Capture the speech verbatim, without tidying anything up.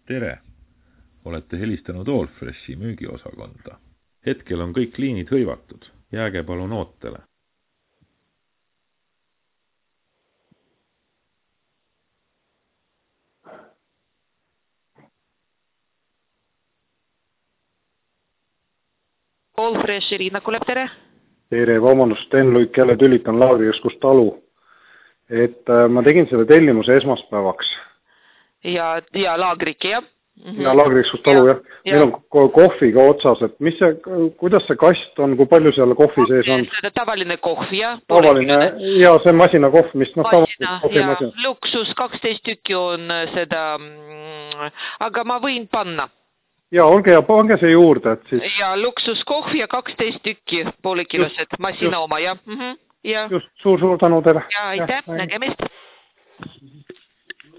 Tere! Olete helistanud Allfreshi müügiosakonda. Hetkel on kõik liinid hõivatud. Jääge palun ootele. Allfresh Irina Kuleb, tere! Tere, vabandust, Sten Luik jälle tülitan Laagriõskust talu. Et äh, ma tegin selle tellimuse esmaspäevaks. Ja, ja Laagrik, jah? Mm-hmm. Ja Laagriõskust talu, jah. Ja. Meil on kohviga otsas, et mis see, kuidas see kast on, kui palju seal kohvi sees on? Seda tavaline kohv, jah? Tavaline, ja see masina kohv, mis noh masina, ja luksus, kaksteist tükki on seda, aga ma võin panna. Ja olge ja pange see juurde, et siis... Ja luksuskohv ja kaksteist tükki poolekilosed, masina just, oma, jah? Mm-hmm. Ja. Just, suur-suur tänu tere. Ja, aitäh, nägemist.